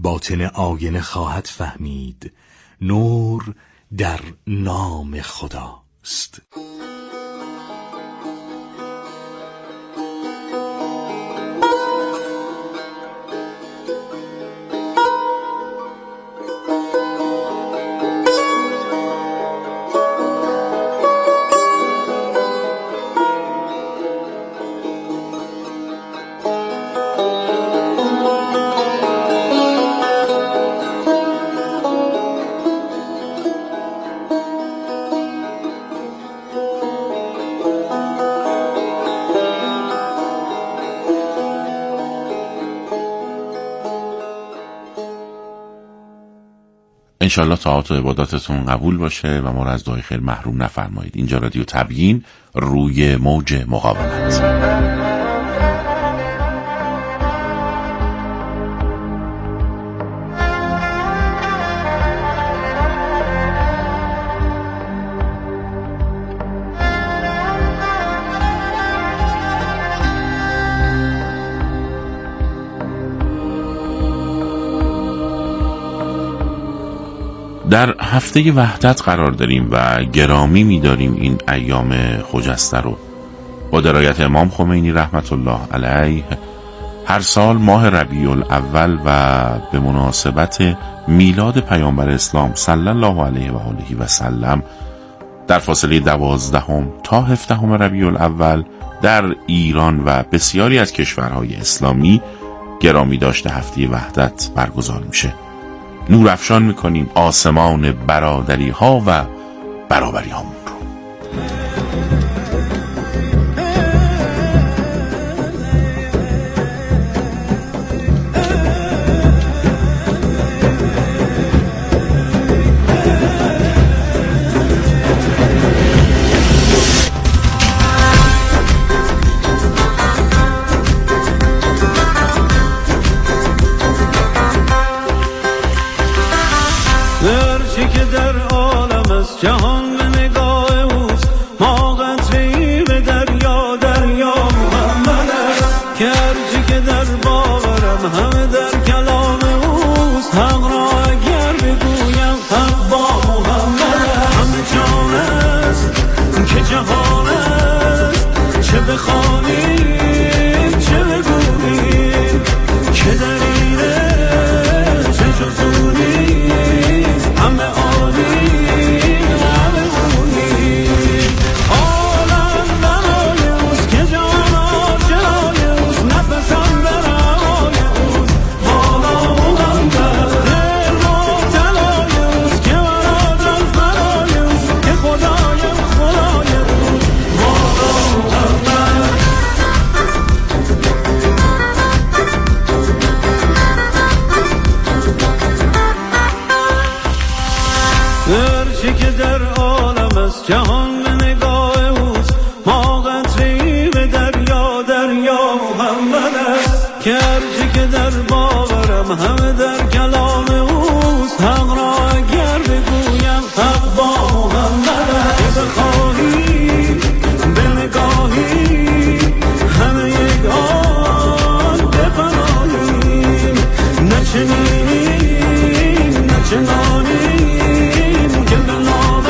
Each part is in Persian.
باطن آینه خواهد فهمید نور در نام خداست. انشالله طاعات و عباداتتون قبول باشه و ما را از دعای خیر محروم نفرمایید. اینجا رادیو تبیین، روی موج مقاومت. در هفته وحدت قرار داریم و گرامی می‌داریم این ایام خجسته رو. با درایت امام خمینی رحمت الله علیه هر سال ماه ربیع الاول و به مناسبت میلاد پیامبر اسلام صلی الله علیه و آله و سلم در فاصله 12 تا 17 ربیع الاول در ایران و بسیاری از کشورهای اسلامی گرامی داشته هفته وحدت برگزار میشه. نور افشان میکنیم آسمان برادری ها و برابری هامون رو. جهان به نگاه اوست، ما قطره‌ای به دریا، دریا محمده که هرچی که در باورم همه در کلام اوست. حق را اگر بگویم حق با محمده. همه جان است که جهان است، چه بخوانیم چه بگوییم که در اینه چه جز نیست. همه عالی جهان به نگاه اوست، ما قطره‌ای به دریا، دریا محمد است که هرچی که در باورم همه در کلام اوست. حق را اگر بگویم حق با محمد است. بخواهی به نگاهی همه یگان بپناهیم، نه چنینیم نه چنانیم که به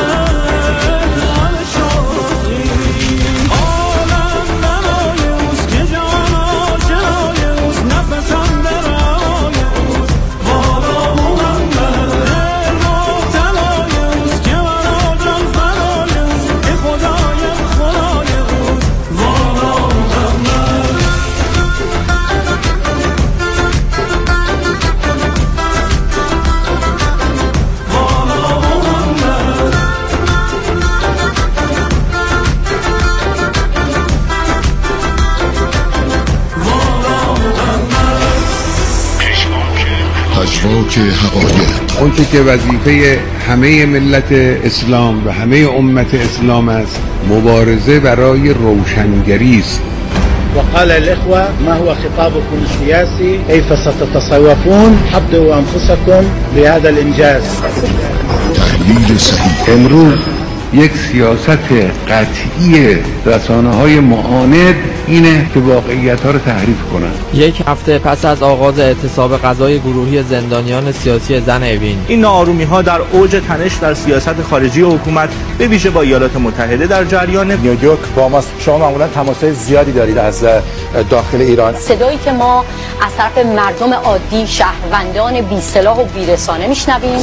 پژواک حقایق، اون که وظیفه همه ملت اسلام و همه امت اسلام است مبارزه برای روشنگری است. وقال الإخوة ما هو خطابكم السياسي كيف ستتصوفون حضروا أنفسكم لهذا الإنجاز. تحلیل صحیح. امروز یک سیاست قطعی رسانه‌های معاند اینه که واقعیت‌ها رو تحریف کنن. یک هفته پس از آغاز اعتصاب غذای گروهی زندانیان سیاسی زن اوین، این ناآرومی‌ها در اوج تنش در سیاست خارجی حکومت به ویژه با ایالات متحده در جریان. نیویورک با ماست. شما معمولا تماس‌های زیادی دارید از داخل ایران. صدایی که ما از طرف مردم عادی، شهروندان بی سلاح و بی رسانه میشنویم.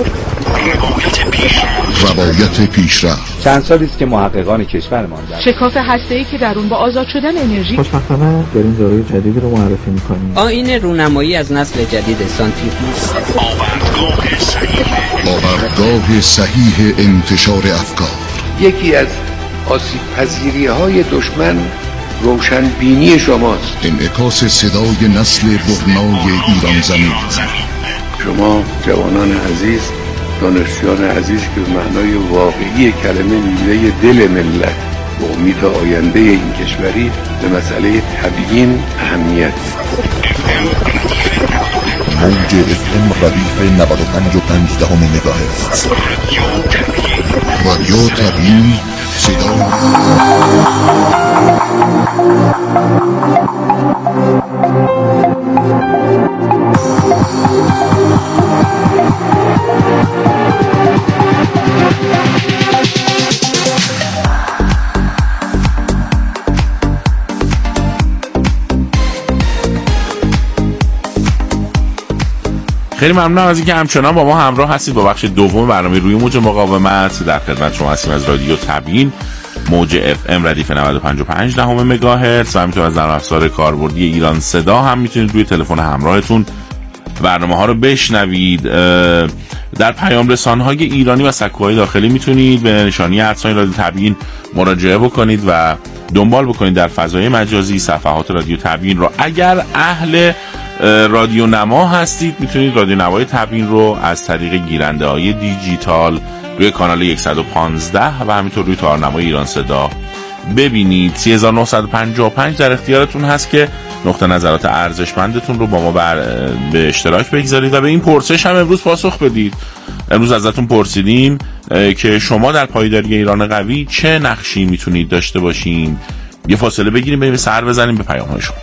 روایت پیشرفت. چند سالی است که محققان کشورمان در شکاف هسته‌ای که در اون با آزاد شدن انرژی، خوشبختانه داریم داروی جدیدی رو معرفی می‌کنیم. آیین رونمایی از نسل جدید سانتریفیوژ. آوردگاه صحیح انتشار افکار. یکی از آسیب‌پذیری‌های دشمن روشنبینی شماست. انعکاس صدای نسل برنای ایران زمین. شما جوانان عزیز، دانشجویان عزیز که به معنای واقعی کلمه میوه دل ملت و امید آینده این کشوری به مسئله تبیین اهمیت موج FM ردیف 95.5 مگاهرتز. رادیو تبیین، صدا. خیلی ممنونم از اینکه همچنان با ما همراه هستید با بخش دوم برنامه روی موج مقاومت. در خدمت شما هستیم از رادیو تبیین، موج FM ردیف 95.5 مگاهرتز و همینطور از نرم افزار کاربردی ایران صدا هم میتونید روی تلفن همراهتون برنامه ها رو بشنوید. در پیام رسان‌های ایرانی و سکوهای داخلی میتونید به نشانی ادساین رادیو تبیین مراجعه بکنید و دنبال بکنید در فضای مجازی صفحات رادیو تبیین رو. اگر اهل رادیو نما هستید میتونید رادیو نمای تبیین رو از طریق گیرنده های دیجیتال روی کانال 115 و همینطور روی تارنمای ایران صدا ببینید. 3955 در اختیارتون هست که نقطه نظرات ارزشمندتون رو با ما به اشتراک بگذارید و به این پرسش هم امروز پاسخ بدید. امروز ازتون پرسیدیم که شما در پایداری ایران قوی چه نقشی میتونید داشته باشین. یه فاصله بگیریم بریم سر بزنیم به پیام‌های شما.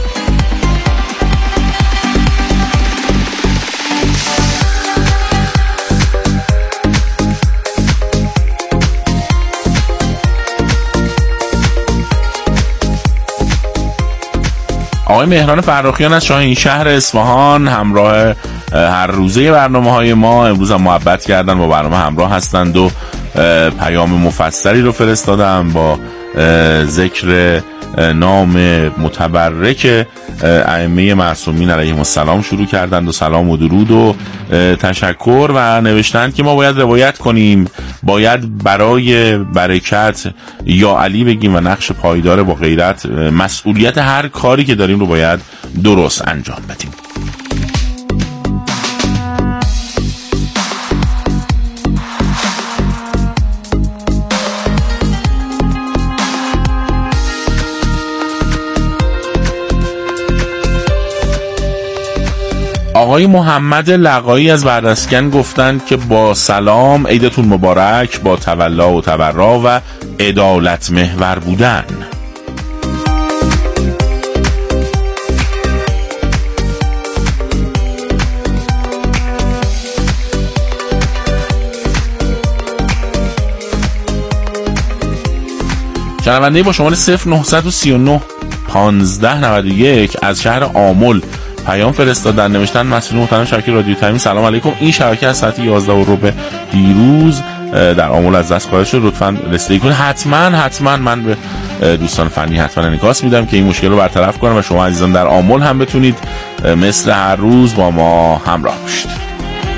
آقای مهران فرخیان از شاهین شهر اصفهان همراه هر روزه برنامه‌های ما امروز هم محبت کردن، با برنامه همراه هستند و پیام مفصلی رو فرستادن با ذکر نام متبرک ائمه معصومین علیهم السلام شروع کردند و سلام و درود و تشکر و نوشتند که ما باید روایت کنیم، باید برای برکت یا علی بگیم و نقش پایدار با غیرت مسئولیت هر کاری که داریم رو باید درست انجام بدیم. آقای محمد لقایی از بردسکن گفتند که با سلام، عیدتون مبارک، با تولا و تبرا و عدالت محور بودن. شنونده با شماره 0939 1591 از شهر آمل پیام فرستادن، نوشتن مسئول محترم شبکه رادیو تبیین سلام علیکم، این شبکه از ساعت 11:15 دیروز در آمل از دست خارج شد، لطفاً رسیدگی کنید. حتما من به دوستان فنی حتما انعکاس میدم که این مشکل رو برطرف کنم و شما عزیزان در آمل هم بتونید مثل هر روز با ما همراه باشید.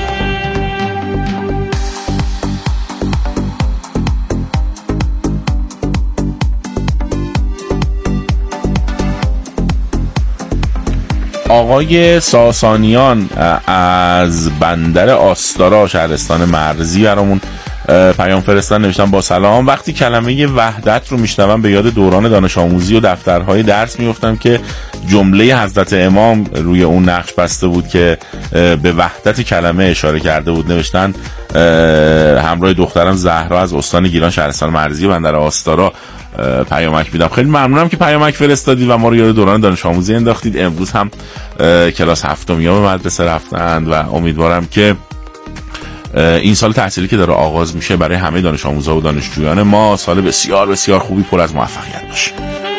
آقای ساسانیان از بندر آستارا شهرستان مرزی برامون پیام فرستادن، نوشتن با سلام، وقتی کلمه وحدت رو میشنوم به یاد دوران دانش آموزی و دفترهای درس میافتم که جمله حضرت امام روی اون نقش بسته بود که به وحدت کلمه اشاره کرده بود. نوشتن همراه دخترم زهرا از استان گیلان شهرستان مرزی بندر آستارا. پیامک میدم. خیلی ممنونم که پیامک فرستادید و ما رو یاد دوران دانش آموزی انداختید. امروز هم کلاس هفتمی‌ها به مدرسه رفتند و امیدوارم که این سال تحصیلی که داره آغاز میشه برای همه دانش آموزها و دانشجویان ما سال بسیار بسیار خوبی پر از موفقیت باشه.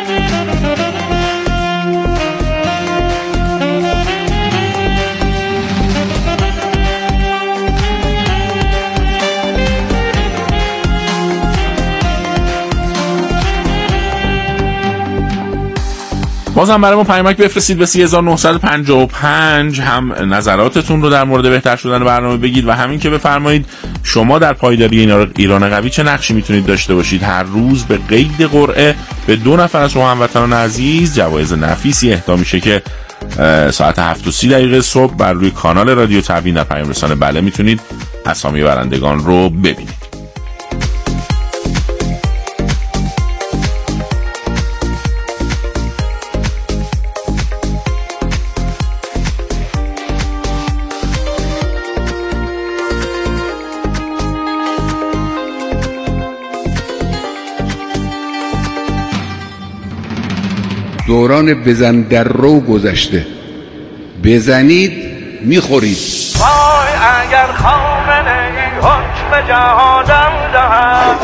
بازم برای ما پیامک بفرستید به 3955 هم نظراتتون رو در مورد بهتر شدن برنامه بگید و همین که بفرمایید شما در پایداری ایران قوی چه نقشی میتونید داشته باشید. هر روز به قید قرعه به 2 نفر از شما هموطنان عزیز جوایز نفیسی اهدا میشه که ساعت 7:30 صبح بر روی کانال رادیو تبیین در پیام رسانه بله میتونید اسامی برندگان رو ببینید. دوران بزن در رو گذشته، بزنید میخورید. وای اگر خامنه ای حکم جهادم دهد،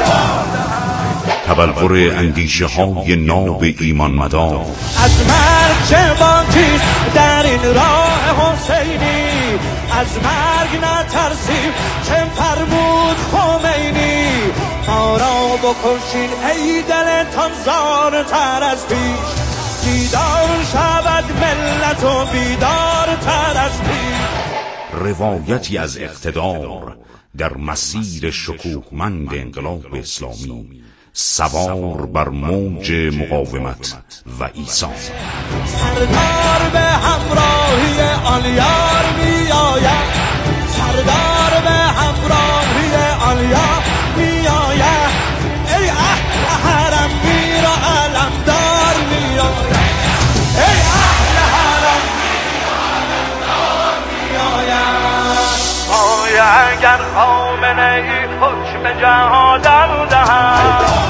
تبلور اندیشه های ناب ایمان مدار، از مرگ چه باکی در این راه حسینی، از مرگ نترسیم چه فرمود خمینی، ما را بکشین ای دلتان زارتر از پیش، بیدار شود ملت و بیدار تر از پیش. روایتی از اقتدار در مسیر شکوهمند انقلاب اسلامی، سوار بر موج مقاومت و ایثار. سردار به همراهی آن یار می آید، سردار به همراهی آن یار می آید، ای اهل حرم میر و علمدار می آید، ای اهل حرم میر و علمدار می آید. آی اگر خامنه ای حکم جهادم دهد.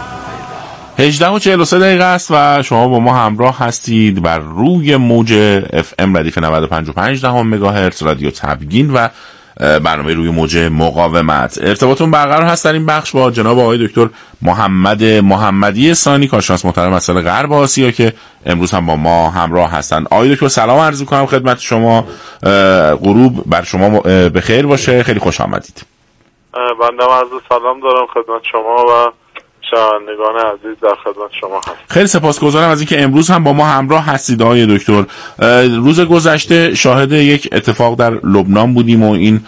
18:43 است و شما با ما همراه هستید بر روی موج FM ردیف 95.5 مگاهرتز رادیو تبیین و برنامه روی موج مقاومت. ارتباطون برقرار هست در این بخش با جناب آقای دکتر محمد محمدی ثانی، کارشناس محترم مسائل غرب آسیا که امروز هم با ما همراه هستند. آقای دکتر سلام عرض می‌کنم خدمت شما، غروب بر شما به خیر باشه، خیلی خوش آمدید. بنده عرض سلام دارم خدمت شما و شنوندگان عزیز در خدمت شما هست. خیلی سپاسگزارم از اینکه امروز هم با ما همراه هستید آقای دکتر. روز گذشته شاهد یک اتفاق در لبنان بودیم و این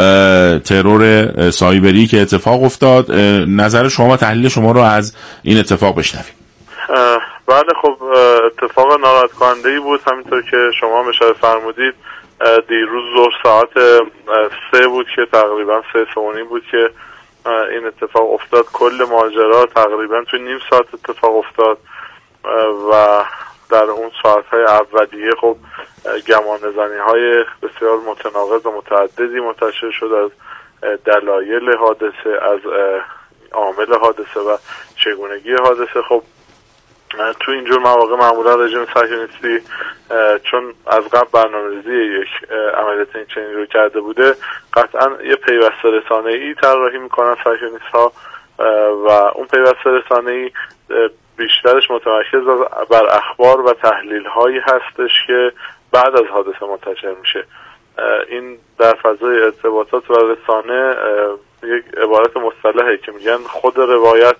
ترور سایبری که اتفاق افتاد، نظر شما و تحلیل شما رو از این اتفاق بشنویم. بله خب اتفاق ناراحت کننده‌ای بود، همینطور که شما اشاره فرمودید. دیروز ظهر ساعت 3 بود که تقریبا 3:30 بود که این اتفاق افتاد. کل ماجرا تقریبا توی نیم ساعت اتفاق افتاد و در اون ساعت‌های اولیه خب گمانه‌زنی‌های بسیار متناقض و متعددی منتشر شد از دلایل حادثه، از عامل حادثه و چگونگی حادثه. خب تو اینجور مواقع معمولا رژیم صهیونیستی چون از قبل برنامه‌ریزی یک عملیات این چنین رو کرده بوده، قطعا یه پیوسته رسانه‌ای طراحی میکنن صهیونیست‌ها و اون پیوسته رسانه‌ای بیشترش متمرکز بر اخبار و تحلیل‌هایی هستش که بعد از حادثه منتشر میشه. این در فضای ارتباطات و رسانه یک عبارت مصطلحه که میگن خود روایت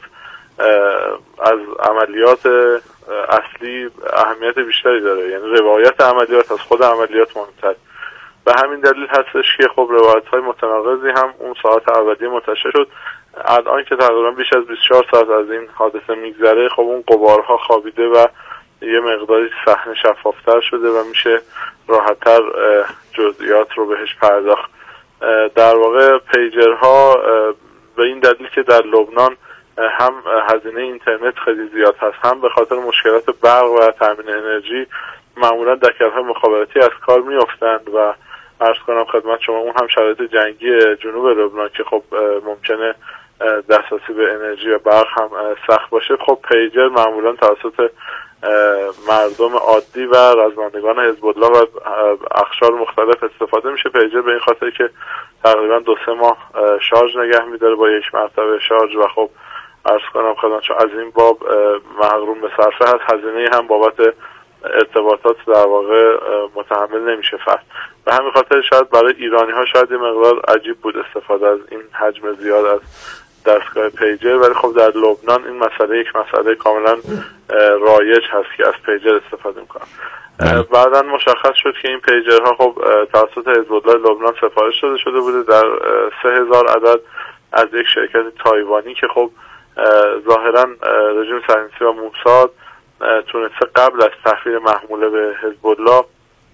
از عملیات اصلی اهمیت بیشتری داره، یعنی روایت عملیات از خود عملیات مهمتر. به همین دلیل هستش که خب روایت‌های متناقضی هم اون ساعت اولیه منتشر شد. الان که تقریبا بیش از 24 ساعت از این حادثه میگذره، خب اون غبارها خوابیده و یه مقداری صحنه شفافتر شده و میشه راحت‌تر جزئیات رو بهش پرداخت. در واقع پیجرها به این دلیل که در لبنان هم هزینه اینترنت خیلی زیاد هست، هم به خاطر مشکلات برق و تامین انرژی معمولا دکل‌های مخابراتی از کار میافتند و عرض کنم خدمت شما اون هم شرایط جنگی جنوب لبنان که خب ممکنه دسترسی به انرژی و برق هم سخت باشه. خب پیجر معمولا توسط مردم عادی و رزمندگان حزب الله و اقشار مختلف استفاده میشه. پیجر به این خاطر که تقریبا 2-3 ماه شارژ نگه میداره با 1 مرتبه شارژ و خب عرض کنم خدمتتون از این باب محروم به صرفه هست. هزینه هم بابت ارتباطات در واقع متحمل نمیشه فرد. به همین خاطر شاید برای ایرانی ها شاید یه مقدار عجیب بود استفاده از این حجم زیاد از دستگاه پیجر، ولی خب در لبنان این مسئله یک مسئله کاملا رایج هست که از پیجر استفاده میکنن. بعدا مشخص شد که این پیجرها خب توسط حزب الله لبنان سفارش داده شده بوده در 3000 عدد از یک شرکت تایوانی که خب ظاهرا رژیم صهیونیستی و موساد تونسته قبل از تحویل محموله به حزب الله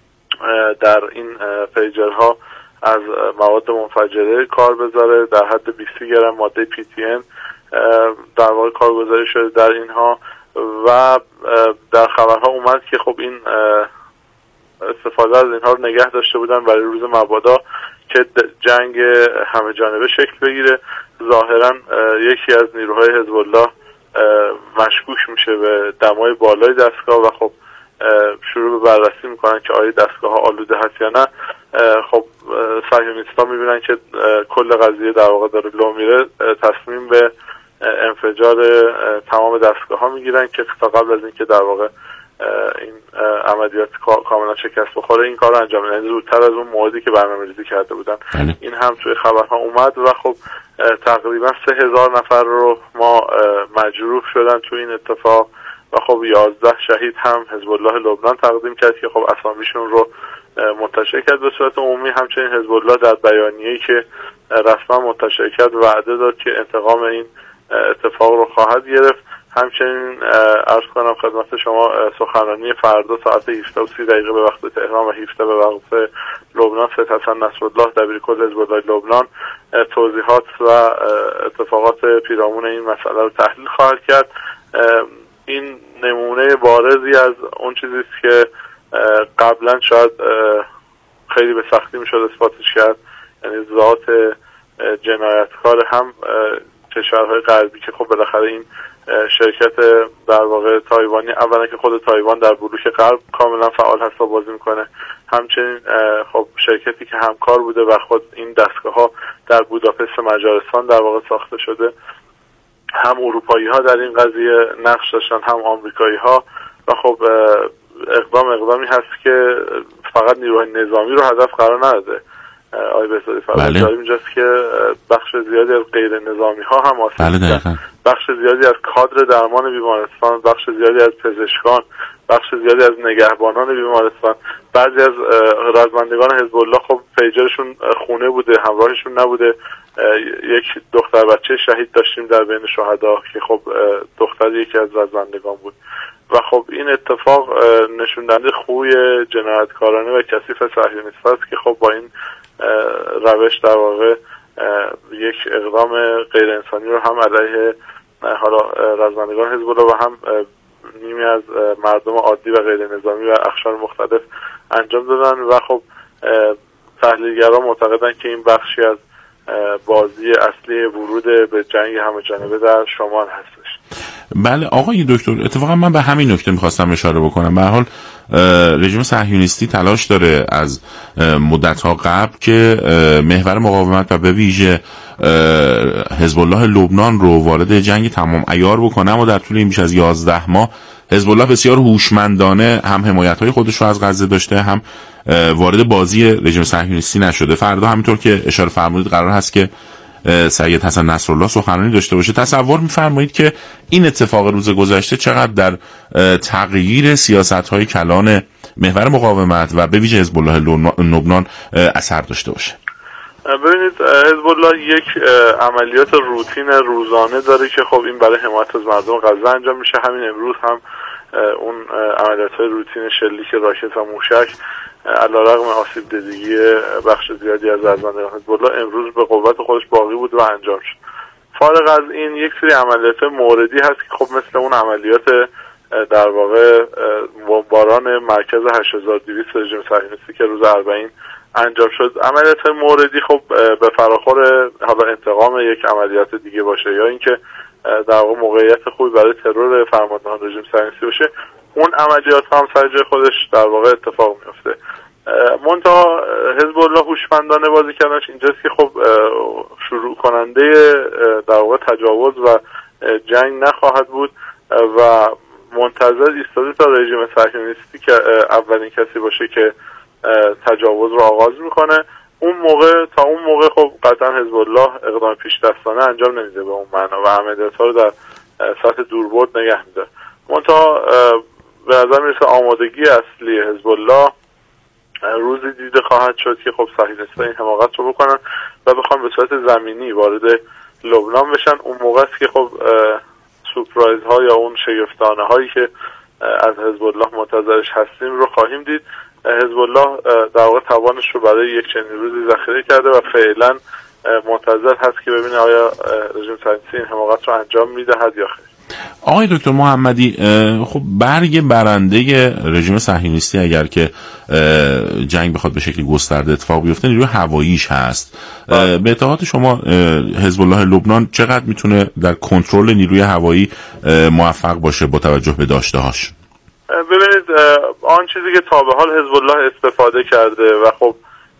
در این پیجرها از مواد منفجره کار بذاره. در حد 20 گرم ماده PTN در واقع کارگزاری شده در اینها و در خبرها اومد که خب این استفاده از اینها رو نگه داشته بودن برای روز مبادا که جنگ همه جانبه شکل بگیره. ظاهرا یکی از نیروهای حزب الله مشکوک میشه به دمای بالای دستگاه و خب شروع به بررسی میکنن که آیا دستگاه ها آلوده هست یا نه. خب صهیونیست‌ها میبینن که کل قضیه در واقع داره لو میره، تصمیم به انفجار تمام دستگاه ها میگیرن که تا قبل از اینکه در واقع این عملیات کاملا شکست بخوره این کار رو انجام بدن، زودتر از اون موعدی که برنامه‌ریزی کرده بودن. این هم توی خبرها اومد و خب تقریبا 3000 نفر رو ما مجروح شدن تو این اتفاق و خب 11 شهید هم حزب الله لبنان تقدیم کرد که خب اسامیشون رو منتشر کرد به صورت عمومی. همچنین حزب الله در بیانیه‌ای که رسما منتشر کرد وعده داد که انتقام این اتفاق رو خواهد گرفت. همچنین عرض کنم خدمت شما سخنرانی فردا ساعت 17:30 به وقت تهران و 17 به وقت لبنان سید حسن نصرالله دبیرکل حزب الله لبنان توضیحات و اتفاقات پیرامون این مسئله رو تحلیل خواهد کرد. این نمونه بارزی از اون چیزی است که قبلا شاید خیلی به سختی میشد اثباتش کرد، یعنی ذات جنایتکار هم کشورهای غربی که خب بالاخره این شرکت در واقع تایوانی اولا که خود تایوان در بلوک غرب کاملا فعال هست و بازی میکنه، همچنین خب شرکتی که همکار بوده و خود این دستگاه ها در بوداپست مجارستان در واقع ساخته شده، هم اروپایی ها در این قضیه نقش داشتن هم آمریکایی ها و خب اقدامی هست که فقط نیروهای نظامی رو هدف قرار نداده. آقای بهزادی فرمودید اینجاست که بخش زیادی از غیر نظامی ها هم آسیب دیدن، بخش زیادی از کادر درمان بیمارستان، بخش زیادی از پزشکان، بخش زیادی از نگهبانان بیمارستان، بعضی از رزمندگان حزب الله خب پیجرشون خونه بوده، همراهشون نبوده. یک دختر بچه شهید داشتیم در بین شهدا که خب دختر یکی از رزمندگان بود و خب این اتفاق نشون دهنده خوی جنایتکارانه و کثیف صهیونیست است که خب با این روش در واقع یک اقدام غیر انسانی رو هم علیه حالا رزمندگان حزب الله و هم نیمی از مردم عادی و غیر نظامی و اقشار مختلف انجام دادن و خب تحلیلگران معتقدن که این بخشی از بازی اصلی ورود به جنگ همه جانبه در شمال هستش. بله آقای دکتر، اتفاقا من به همین نکته میخواستم اشاره بکنم. به هر حال رژیم صهیونیستی تلاش داره از مدت‌ها قبل که محور مقاومت و به ویژه حزب الله لبنان رو وارد جنگ تمام عیار بکنه، اما در طول این بیش از 11 ماه حزب الله بسیار هوشمندانه هم حمایت‌های خودش رو از غزه داشته، هم وارد بازی رژیم صهیونیستی نشده. فردا همینطور که اشاره فرمودید قرار هست که سید حسن نصرالله سخنرانی داشته باشه. تصور می‌فرمایید که این اتفاق روز گذشته چقدر در تغییر سیاست‌های کلان محور مقاومت و به ویژه حزب الله لبنان اثر داشته باشه؟ ببینید حزب الله یک عملیات روتین روزانه داره که خب این برای حمایت از مردم غزه انجام میشه. همین امروز هم اون عملیات‌های روتین شلیک راکت و موشک علیرغم آسیب دیدگی بخش زیادی از رزمندگان حزب الله امروز به قوت خودش باقی بود و انجام شد. فارغ از این یک سری عملیات موردی هست که خب مثل اون عملیات در واقع بمباران مرکز 8200 رژیم صهیونیستی که روز 40 انجام شد. عملیات موردی خب به فراخور حالا انتقام یک عملیات دیگه باشه یا اینکه در واقع موقعیت خوبی برای ترور فرماندهان رژیم صهیونیستی باشه، اون عملیات هم سر جای خودش در واقع اتفاق میفته. منتها حزب الله هوشمندانه بازی کردنش اینجاست که خب شروع کننده در واقع تجاوز و جنگ نخواهد بود و منتظر ایستاده تا رژیم صهیونیستی که اولین کسی باشه که تجاوز رو آغاز میکنه. تا اون موقع خب قطعا حزب الله اقدام پیش دستانه انجام نمیده به اون معنا و عملیات‌ها رو در سطح دوربرد نگه میداره. منتها به نظر میرسه آمادگی اصلی حزب الله روزی دیده خواهد شد که خب صهیونیست‌ها این حماقت رو بکنن و بخوان به صورت زمینی وارد لبنان بشن. اون موقع است که خب سورپرایز ها یا اون شگفتانه هایی که از حزب الله منتظرش هستیم رو خواهیم دید. حزب الله در واقع توانش رو برای یک چنین روزی ذخیره کرده و فعلا منتظر هست که ببینه آیا رژیم صهیونیستی این حماقت رو انجام میدهد یا خیر. آقای دکتر محمدی، خب برگ برنده رژیم صهیونیستی اگر که جنگ بخواد به شکلی گسترده اتفاق بیفته نیروی هواییش هست. به اطلاعات شما حزب الله لبنان چقدر میتونه در کنترل نیروی هوایی موفق باشه با توجه به داشته‌هاش؟ ببینید آن چیزی که تا به حال حزب الله استفاده کرده و خب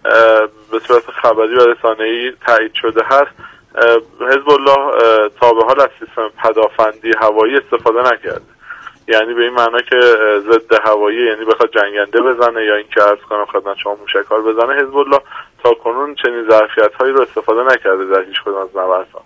به صورت خبری و رسانه‌ای تایید شده هست، حزب الله تا به حال از سیستم پدافندی هوایی استفاده نکرده. یعنی به این معنا که ضد هوایی، یعنی بخواد جنگنده بزنه یا اینکه عرض کنم خدمت شما موشک‌ها بزنه، حزب الله تا کنون چنین ظرفیت‌هایی رو استفاده نکرده در هیچ کدوم از نبردها.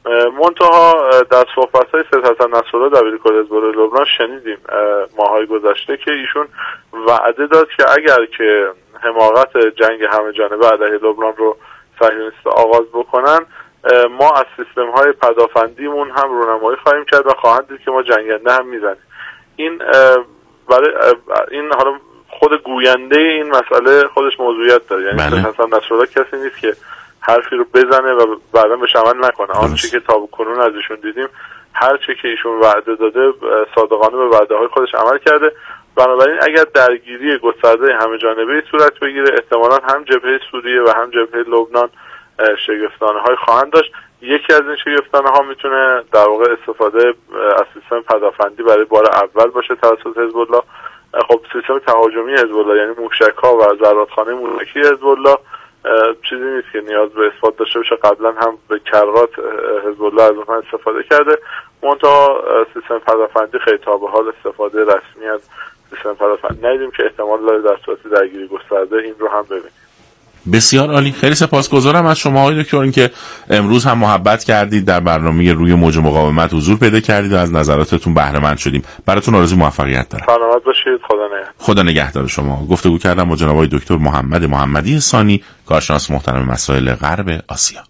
منتها در صحبت‌های سید حسن نصرالله دبیرکل حزب الله لبنان شنیدیم ماهای گذشته که ایشون وعده داد که اگر که حماقت جنگ همه جانبه علیه لبنان رو صهیونیست‌ها آغاز بکنن، ما از سیستم‌های پدافندیمون هم رونمایی خواهیم کرد و خواهند دید که ما جنگنده هم میزنیم. این برای این حالا خود گوینده این مسئله خودش موضوعیت داره. یعنی حسن نصرالله کسی نیست که حرفی رو بزنه و بعدا بهش عمل نکنه. آنچه که تا کنون از ایشون دیدیم، هر چه که ایشون وعده داده صادقانه به وعده‌های خودش عمل کرده. بنابراین اگر درگیری گسترده همه جانبه صورت بگیره، احتمالاً هم جبهه سوریه و هم جبهه لبنان شگفتانه‌های خواهند داشت. یکی از این شگفتانه‌ها میتونه در واقع استفاده از سیستم پدافندی برای بار اول باشه توسط حزب الله. خب سیستم تهاجمی حزب الله یعنی موشک‌ها و زرادخانه موشکی حزب الله چیزی نیست که نیاز به اثبات داشته باشه. قبلا هم به کرات حزب الله از اونها استفاده کرده. منتها سیستم پدافندی خیلی تا به حال استفاده رسمی از سیستم پدافندی ندیدیم که احتمال داره در صورت درگیری گسترده این رو هم ببینیم. بسیار عالی، خیلی سپاسگزارم از شما آقای دکتر اینکه امروز هم محبت کردید، در برنامه روی موج مقاومت حضور پیدا کردید و از نظراتتون بهره مند شدیم. براتون آرزوی موفقیت دارم. سلامت باشید. خدا نگهدار شما. گفتگو کردم با جناب آقای دکتر محمد محمدی ثانی، کارشناس محترم مسائل غرب آسیا.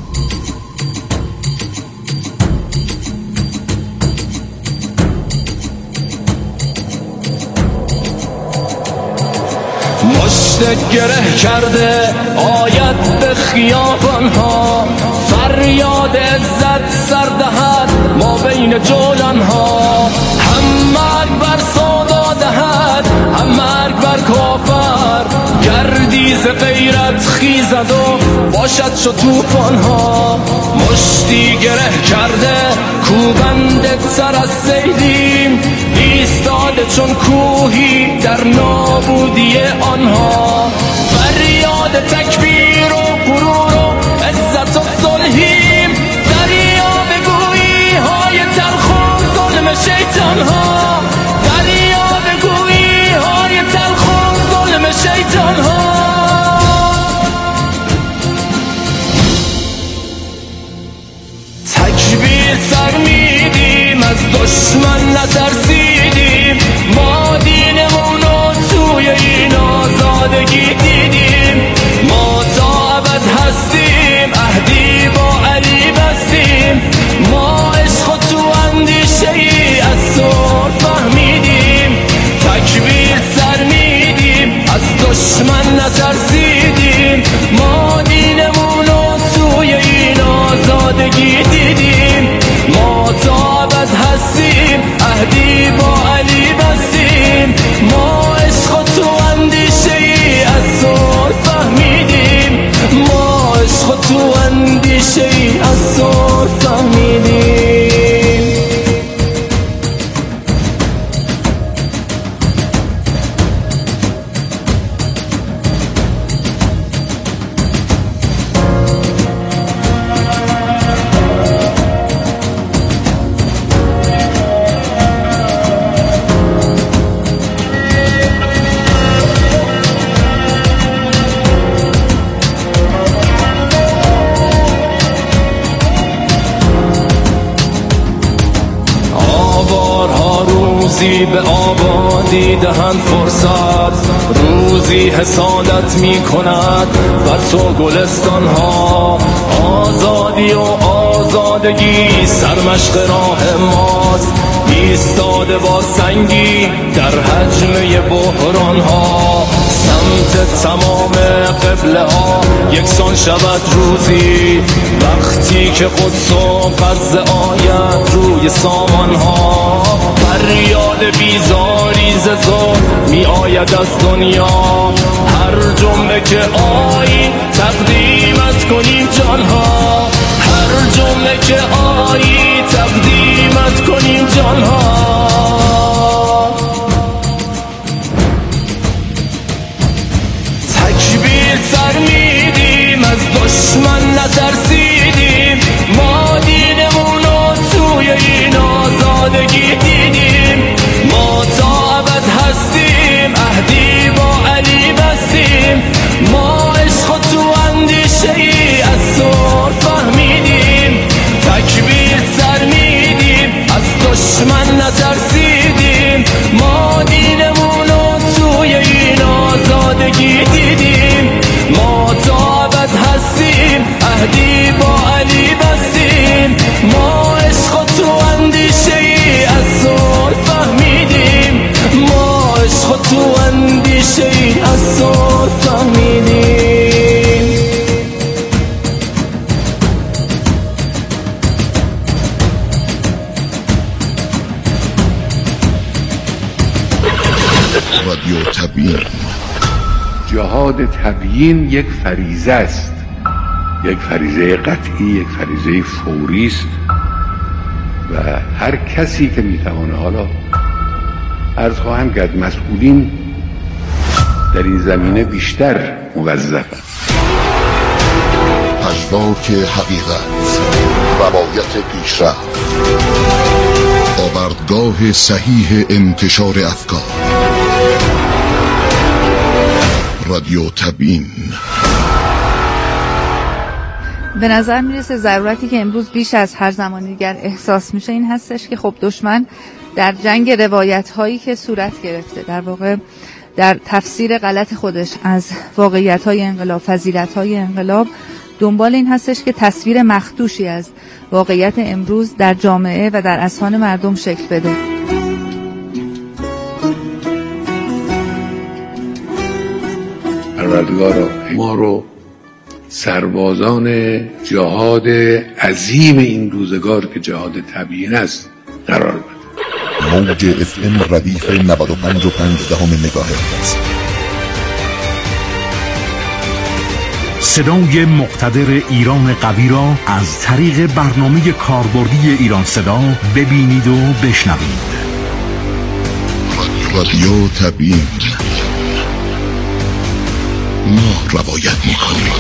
مشت گره کرده آید به خیابان ها، فریاد عزت سردهد ما بین جولان ها. هم مرگ بر سادا دهد، هم مرگ بر کافر، گردیز غیرت خیزد و باشد شد توفان ها. مشتی گره کرده کوبنده سر از سیلیم، ایستاده چون کوهی در نابودی آنها. فریاد تکبیر و غرور و عزت و صلحیم، دریا بگویی های تلخ و ظلم شیطان ها. دریا بگویی های تلخ و ظلم شیطان ها. تکبیر سر میدیم، از دشمن نترسیدیم، ما دینمونو توی این آزادگی دیدیم. ما آبادی به آبادی دهند فرصت، روزی حسادت می کند بر تو گلستان ها. آزادی و آزادگی سرمشق راه ماست، ایستاده با سنگی در حجمه بحران ها. سمت تمام قبله ها یکسان شود روزی، وقتی که قدس و غزه آید روی سامان ها. فریاد بیزاری ز ظلم می آید از دنیا، هر جمله که آیی تقدیمت کنیم جان ها. هر جمله که آیی تقدیمت کنیم جان ها. تکبیر سر میدیم از دشمن نترسیدیم، ما دینمونو توی این آزادگی دیدیم. ما تا ابد هستیم عهدی با علی بستیم، ما عشق و تو اندیشه ای از سر فهمیدیم. تکبیر سر میدیم از دشمن نترسیدیم، ما دینمونو توی این آزادگی دیدیم. ما تا ابد هستیم عهدی با علی بستیم، ما عشق و تو اندیشه ای از سر فهمیدیم. ما عشق و تو اندیشه ای از سر فهمیدیم. رادیو تبیین. جهاد تبیین یک فریضه است، یک فریضه قطعی، یک فریضه فوری است و هر کسی که میتوانه، حالا عرض خواهم کرد مسئولین در این زمینه بیشتر موظفند. پژواک حقیقت، روایت پیشرفت، آوردگاه صحیح انتشار افکار. رادیو تبیین. به نظر میرسه ضرورتی که امروز بیش از هر زمان دیگر احساس میشه این هستش که خب دشمن در جنگ روایت هایی که صورت گرفته، در واقع در تفسیر غلط خودش از واقعیت های انقلاب، فضیلت های انقلاب، دنبال این هستش که تصویر مخدوشی از واقعیت امروز در جامعه و در اذهان مردم شکل بده. پروردگارا ما رو سربازان جهاد عظیم این روزگار که جهاد تبیین است قرار بده. موج FM ردیف 95.5 مگاهرتز. صدای مقتدر ایران قوی را از طریق برنامه کاربردی ایران صدا ببینید و بشنوید. رادیو تبیین. ما روایت میکنیم.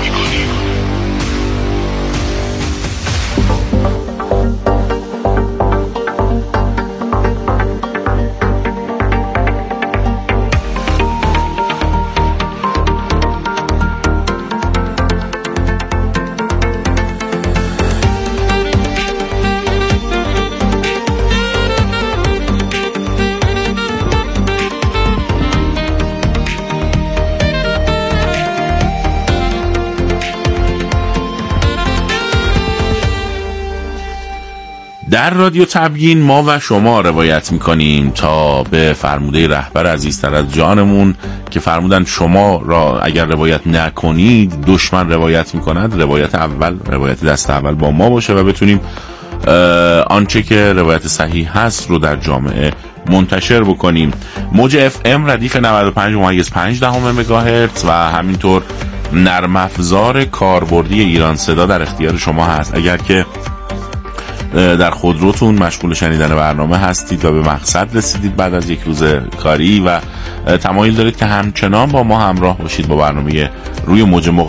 در رادیو تبیین ما و شما روایت میکنیم تا به فرموده رهبر عزیزتر از جانمون که فرمودن شما را اگر روایت نکنید دشمن روایت میکند. روایت اول، روایت دست اول با ما باشه و بتونیم آنچه که روایت صحیح هست رو در جامعه منتشر بکنیم. موج FM ردیف 95.5 مگاهرتز و همینطور نرم افزار کاربردی ایران صدا در اختیار شما هست. اگر که در خودروتون مشغول شنیدن برنامه هستید و به مقصد رسیدید بعد از یک روز کاری و تمایل دارید که همچنان با ما همراه باشید با برنامه روی موج